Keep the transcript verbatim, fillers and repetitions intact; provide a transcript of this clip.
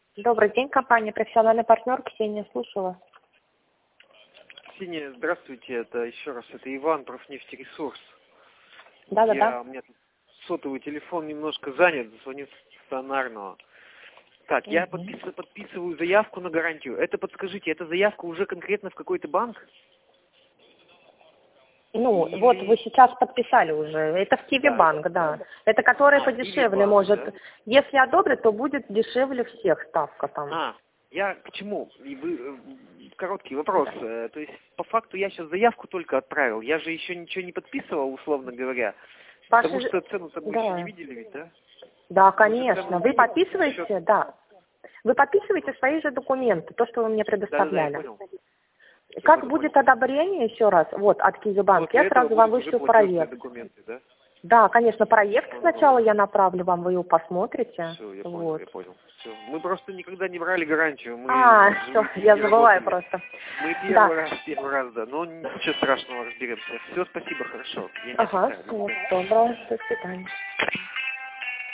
Добрый день, компания «Профессиональный партнер». Ксения, слушаю вас. Ксения, здравствуйте. Это еще раз, это Иван, Профнефтересурс. Да-да-да. У меня тут сотовый телефон немножко занят, звоню с стационарного. Так, я Угу. подпис- подписываю заявку на гарантию. Это, подскажите, эта заявка уже конкретно в какой-то банк? Ну, Или... вот вы сейчас подписали уже. Это в Киви Да, банк, да. Это который а, подешевле Киви-банк, может. да? Если одобрят, то будет дешевле всех ставка там. А, я к чему? И вы, э, короткий вопрос. Э, То есть, по факту, я сейчас заявку только отправил. Я же еще ничего не подписывал, условно говоря. Ваши... Потому что цену-то мы Да. еще не видели ведь, да? Да, Мы же конечно. цену Вы счет- подписываете, да. Вы подписываете свои же документы, то, что вы мне Да-да-да, я предоставляли. понял. Я Как понял, будет понял. одобрение еще раз, вот, от Киви Ну, банк, вот для я этого сразу вам будут уже вышлю платежные проект. документы, да? Да, конечно, проект сначала я направлю вам, вы его посмотрите. Все, я понял, Вот. я понял. Все. Мы просто никогда не брали гарантию. Мы А, все, живые я деньги забываю работали. просто. Мы Да. первый раз, первый раз, да. Но ничего страшного, разберемся. Все, спасибо, хорошо. Я не Ага, отвлекаю. До всего свидания. доброго, до свидания.